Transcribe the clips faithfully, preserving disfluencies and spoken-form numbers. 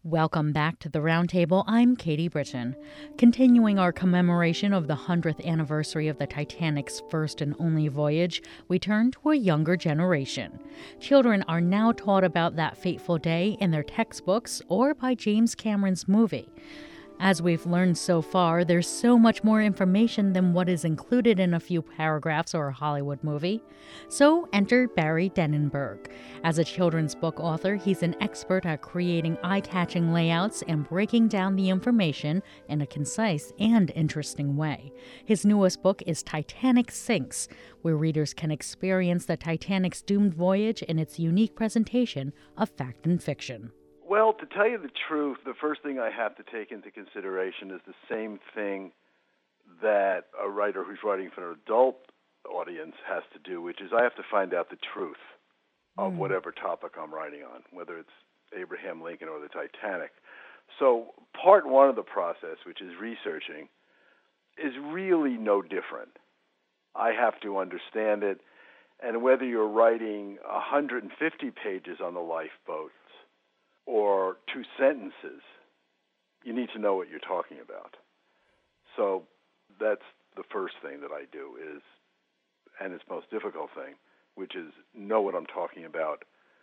Welcome back to the Roundtable. I'm Katie Britton. Continuing our commemoration of the hundredth anniversary of the Titanic's first and only voyage, we turn to a younger generation. Children are now taught about that fateful day in their textbooks or by James Cameron's movie. As we've learned so far, there's so much more information than what is included in a few paragraphs or a Hollywood movie. So enter Barry Denenberg. As a children's book author, he's an expert at creating eye-catching layouts and breaking down the information in a concise and interesting way. His newest book is Titanic Sinks, where readers can experience the Titanic's doomed voyage in its unique presentation of fact and fiction. Well, to tell you the truth, the first thing I have to take into consideration is the same thing that a writer who's writing for an adult audience has to do, which is I have to find out the truth of Mm. whatever topic I'm writing on, whether it's Abraham Lincoln or the Titanic. So part one of the process, which is researching, is really no different. I have to understand it, and whether you're writing one hundred fifty pages on the lifeboats or two sentences, you need to know what you're talking about. So that's the first thing that I do is, and it's most difficult thing, which is know what I'm talking about.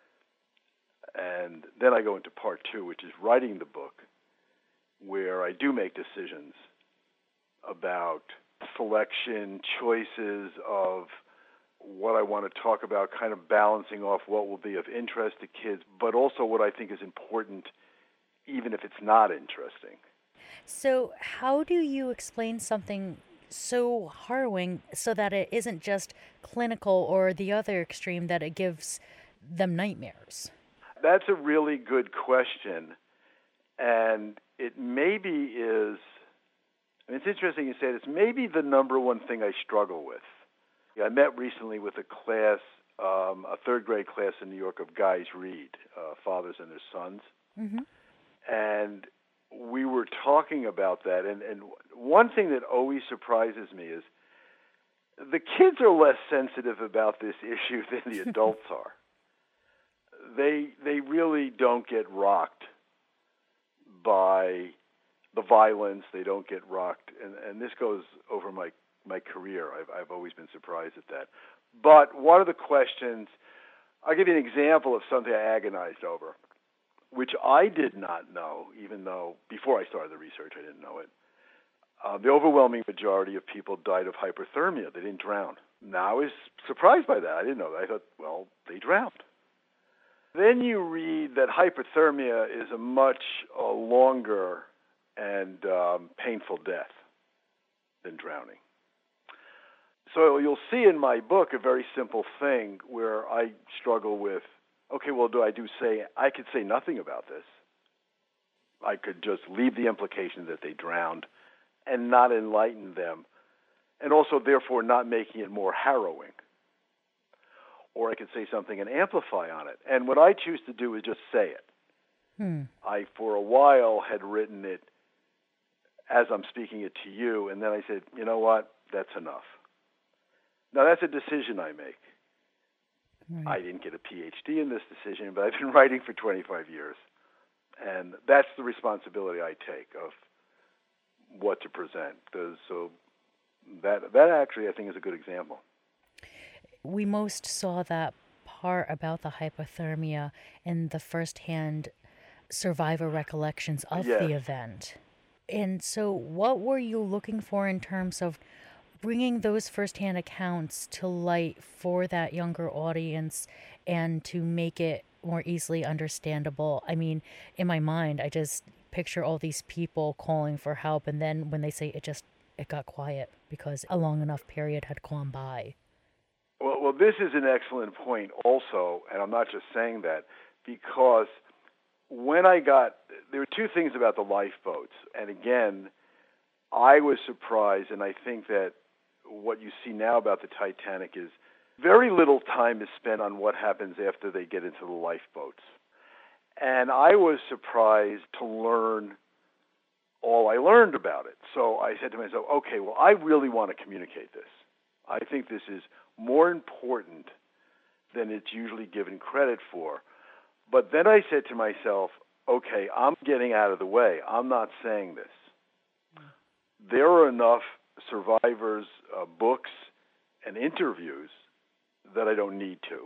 And then I go into part two, which is writing the book, where I do make decisions about selection, choices of what I want to talk about, kind of balancing off what will be of interest to kids, but also what I think is important, even if it's not interesting. So how do you explain something so harrowing so that it isn't just clinical or the other extreme, that it gives them nightmares? That's a really good question. And it maybe is, and it's interesting you say this, maybe the number one thing I struggle with. I met recently with a class, um, a third grade class in New York of guys read, uh, fathers and their sons. Mm-hmm. And we were talking about that. And, and one thing that always surprises me is the kids are less sensitive about this issue than the adults are. They they really don't get rocked by the violence. They don't get rocked. And, and this goes over my my career. I've, I've always been surprised at that. But one of the questions, I'll give you an example of something I agonized over, which I did not know, even though before I started the research I didn't know it. Uh, the overwhelming majority of people died of hypothermia. They didn't drown. Now I was surprised by that. I didn't know that. I thought, well, they drowned. Then you read that hypothermia is a much uh, longer and um, painful death than drowning. So you'll see in my book a very simple thing where I struggle with, okay, well, do I do say, I could say nothing about this. I could just leave the implication that they drowned and not enlighten them, and also therefore not making it more harrowing. Or I could say something and amplify on it. And what I choose to do is just say it. Hmm. I, for a while, had written it as I'm speaking it to you, and then I said, you know what, that's enough. Now, that's a decision I make. Right. I didn't get a P H D in this decision, but I've been writing for twenty-five years. And that's the responsibility I take of what to present. So that that actually, I think, is a good example. We most saw that part about the hypothermia in the firsthand survivor recollections of Yes. the event. And so what were you looking for in terms of bringing those firsthand accounts to light for that younger audience and to make it more easily understandable? I mean, in my mind, I just picture all these people calling for help, and then when they say it just, it got quiet because a long enough period had gone by. Well, well, this is an excellent point also, and I'm not just saying that, because when I got, there were two things about the lifeboats, and again, I was surprised, and I think that what you see now about the Titanic is very little time is spent on what happens after they get into the lifeboats. And I was surprised to learn all I learned about it. So I said to myself, okay, well, I really want to communicate this. I think this is more important than it's usually given credit for. But then I said to myself, okay, I'm getting out of the way. I'm not saying this. There are enough survivors' uh, books and interviews that I don't need to.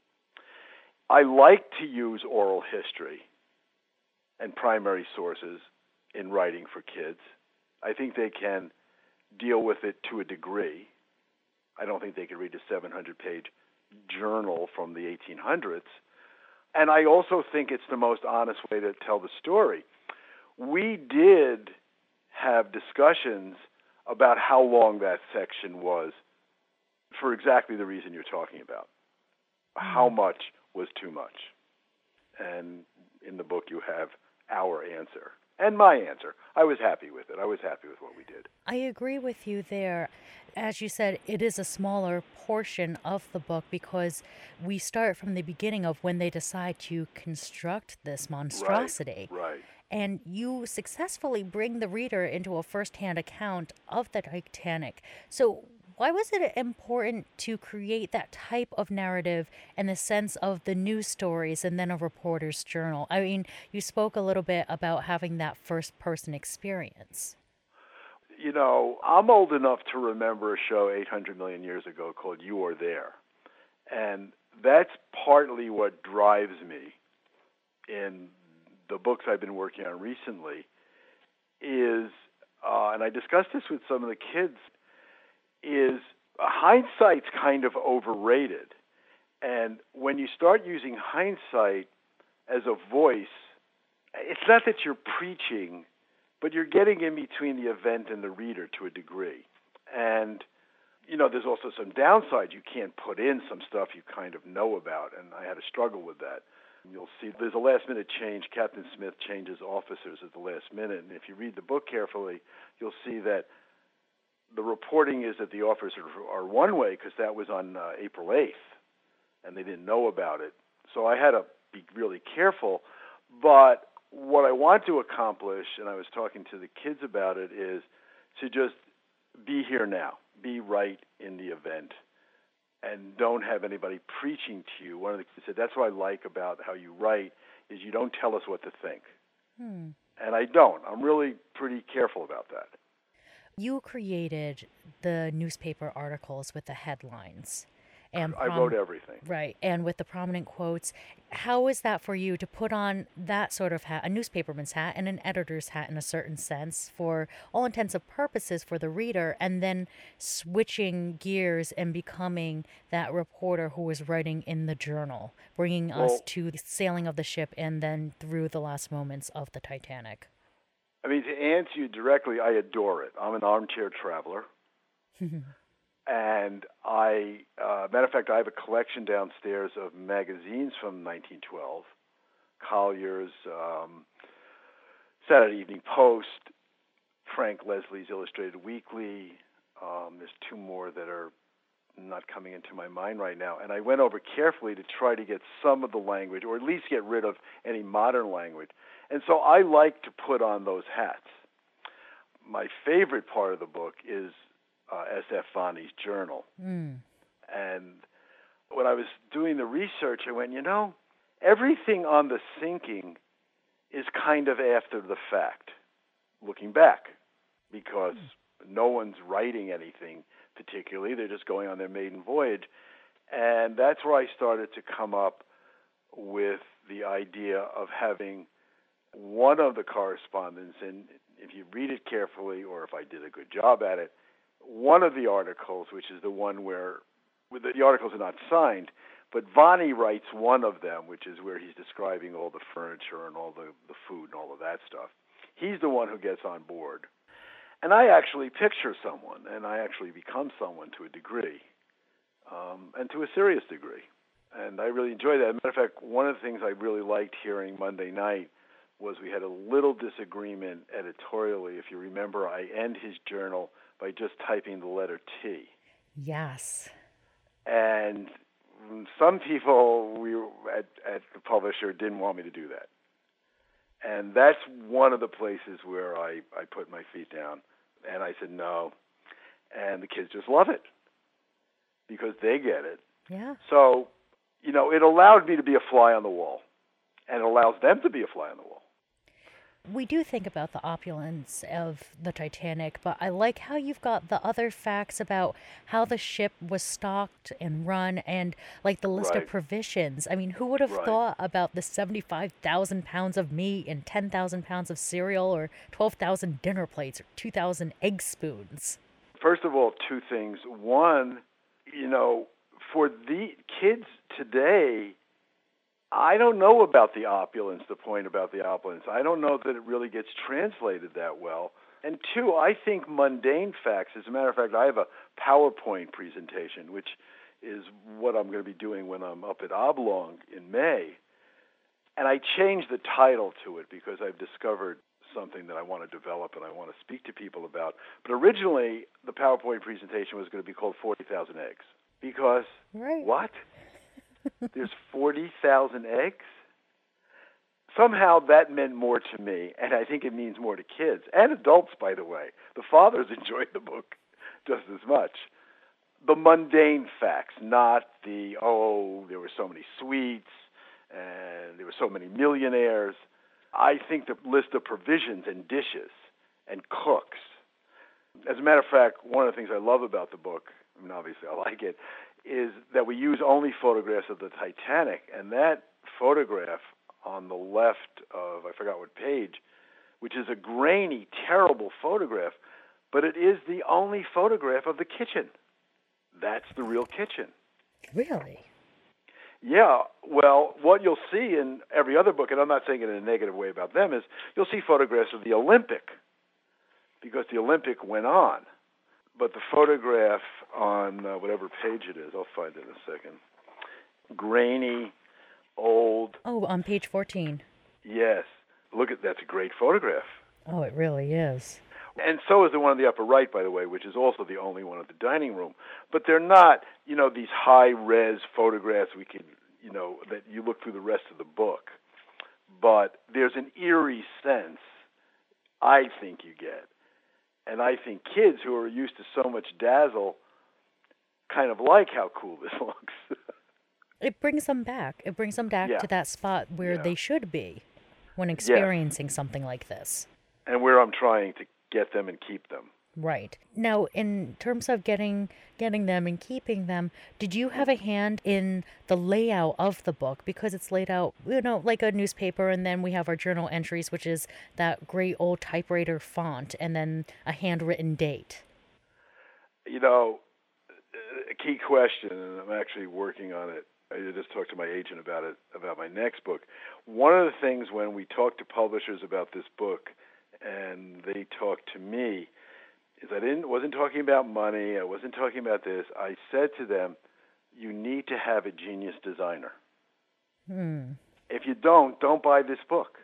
I like to use oral history and primary sources in writing for kids. I think they can deal with it to a degree. I don't think they can read a seven hundred page journal from the eighteen hundreds. And I also think it's the most honest way to tell the story. We did have discussions about how long that section was for exactly the reason you're talking about. How much was too much? And in the book you have our answer and my answer. I was happy with it. I was happy with what we did. I agree with you there. As you said, it is a smaller portion of the book because we start from the beginning of when they decide to construct this monstrosity. Right, right. And you successfully bring the reader into a first-hand account of the Titanic. So why was it important to create that type of narrative in the sense of the news stories and then a reporter's journal? I mean, you spoke a little bit about having that first-person experience. You know, I'm old enough to remember a show eight hundred million years ago called You Are There. And that's partly what drives me in the books I've been working on recently is, uh, and I discussed this with some of the kids, is hindsight's kind of overrated. And when you start using hindsight as a voice, it's not that you're preaching, but you're getting in between the event and the reader to a degree. And, you know, there's also some downside. You can't put in some stuff you kind of know about, and I had a struggle with that. You'll see there's a last-minute change. Captain Smith changes officers at the last minute, and if you read the book carefully, you'll see that the reporting is that the officers are one way because that was on uh, April eighth, and they didn't know about it. So I had to be really careful. But what I want to accomplish, and I was talking to the kids about it, is to just be here now, be right in the event, and don't have anybody preaching to you. One of the kids said, that's what I like about how you write, is you don't tell us what to think. Hmm. And I don't. I'm really pretty careful about that. You created the newspaper articles with the headlines. And I prom- wrote everything. Right, and with the prominent quotes. How is that for you to put on that sort of hat, a newspaperman's hat and an editor's hat in a certain sense, for all intents and purposes for the reader, and then switching gears and becoming that reporter who was writing in the journal, bringing well, us to the sailing of the ship and then through the last moments of the Titanic? I mean, to answer you directly, I adore it. I'm an armchair traveler. And I, uh, matter of fact, I have a collection downstairs of magazines from nineteen twelve, Collier's, um, Saturday Evening Post, Frank Leslie's Illustrated Weekly. Um, there's two more that are not coming into my mind right now. And I went over carefully to try to get some of the language, or at least get rid of any modern language. And so I like to put on those hats. My favorite part of the book is uh, S F Vanni's journal. Mm. And when I was doing the research, I went, you know, everything on the sinking is kind of after the fact, looking back, because mm. no one's writing anything particularly. They're just going on their maiden voyage. And that's where I started to come up with the idea of having one of the correspondents, and if you read it carefully, or if I did a good job at it, one of the articles, which is the one where the articles are not signed, but Vanni writes one of them, which is where he's describing all the furniture and all the, the food and all of that stuff. He's the one who gets on board. And I actually picture someone, and I actually become someone to a degree, um, and to a serious degree. And I really enjoy that. As a matter of fact, one of the things I really liked hearing Monday night was we had a little disagreement editorially. If you remember, I end his journal by just typing the letter T. Yes. And some people we at, at the publisher didn't want me to do that. And that's one of the places where I, I put my feet down. And I said no. And the kids just love it because they get it. Yeah. So, you know, it allowed me to be a fly on the wall. And it allows them to be a fly on the wall. We do think about the opulence of the Titanic, but I like how you've got the other facts about how the ship was stocked and run and like the list Right. of provisions. I mean, who would have Right. thought about the seventy-five thousand pounds of meat and ten thousand pounds of cereal or twelve thousand dinner plates or two thousand egg spoons? First of all, two things. One, you know, for the kids today, I don't know about the opulence, the point about the opulence. I don't know that it really gets translated that well. And two, I think mundane facts, as a matter of fact, I have a PowerPoint presentation, which is what I'm going to be doing when I'm up at Oblong in May. And I changed the title to it because I've discovered something that I want to develop and I want to speak to people about. But originally, the PowerPoint presentation was going to be called forty thousand Eggs. Because, Right. what? There's forty thousand eggs? Somehow that meant more to me, and I think it means more to kids and adults, by the way. The fathers enjoyed the book just as much. The mundane facts, not the, oh, there were so many suites and there were so many millionaires. I think the list of provisions and dishes and cooks. As a matter of fact, one of the things I love about the book, I mean, obviously I like it, is that we use only photographs of the Titanic, and that photograph on the left of, I forgot what page, which is a grainy, terrible photograph, but it is the only photograph of the kitchen. That's the real kitchen. Really? Yeah, well, what you'll see in every other book, and I'm not saying it in a negative way about them, is you'll see photographs of the Olympic, because the Olympic went on. But the photograph on uh, whatever page it is, I'll find it in a second, grainy, old. Oh, on page fourteen. Yes. Look at that's a great photograph. Oh, it really is. And so is the one in the upper right, by the way, which is also the only one at the dining room. But they're not, you know, these high-res photographs we could, you know, that you look through the rest of the book. But there's an eerie sense, I think you get. And I think kids who are used to so much dazzle kind of like how cool this looks. It brings them back. It brings them back Yeah. to that spot where Yeah. they should be when experiencing something like this. And where I'm trying to get them and keep them. Right. Now, in terms of getting getting them and keeping them, did you have a hand in the layout of the book? Because it's laid out, you know, like a newspaper, and then we have our journal entries, which is that great old typewriter font, and then a handwritten date. You know, a key question, and I'm actually working on it. I just talked to my agent about it, about my next book. One of the things when we talk to publishers about this book, and they talk to me, is I didn't wasn't talking about money. I wasn't talking about this. I said to them, you need to have a genius designer. Hmm. If you don't, don't buy this book.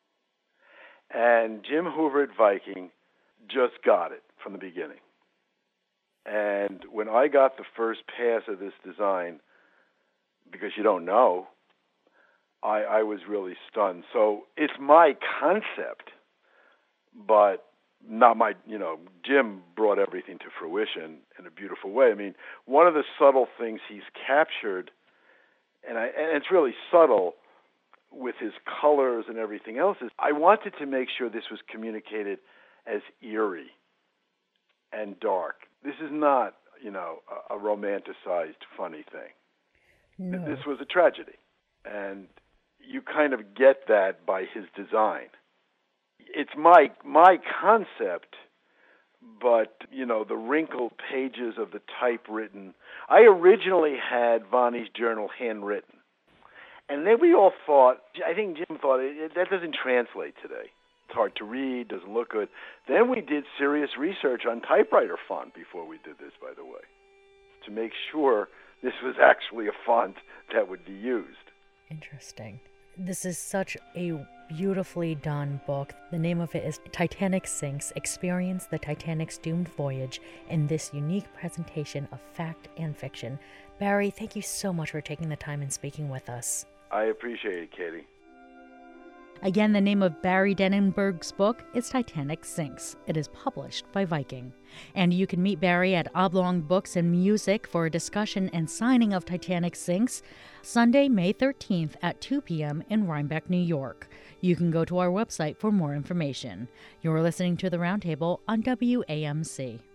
And Jim Hoover at Viking just got it from the beginning. And when I got the first pass of this design, because you don't know, I, I was really stunned. So it's my concept, but not my, you know, Jim brought everything to fruition in a beautiful way. I mean, one of the subtle things he's captured, and, I, and it's really subtle with his colors and everything else, is I wanted to make sure this was communicated as eerie and dark. This is not, you know, a, a romanticized, funny thing. No. This was a tragedy. And you kind of get that by his design. It's my my concept, but, you know, the wrinkled pages of the typewritten. I originally had Vonnie's journal handwritten. And then we all thought, I think Jim thought, it, it, that doesn't translate today. It's hard to read, doesn't look good. Then we did serious research on typewriter font before we did this, by the way, to make sure this was actually a font that would be used. Interesting. This is such a beautifully done book. The name of it is Titanic Sinks, Experience the Titanic's Doomed Voyage in this unique presentation of fact and fiction. Barry, thank you so much for taking the time and speaking with us. I appreciate it, Katie. Again, the name of Barry Denenberg's book is Titanic Sinks. It is published by Viking. And you can meet Barry at Oblong Books and Music for a discussion and signing of Titanic Sinks Sunday, May thirteenth at two p.m. in Rhinebeck, New York. You can go to our website for more information. You're listening to The Roundtable on W A M C.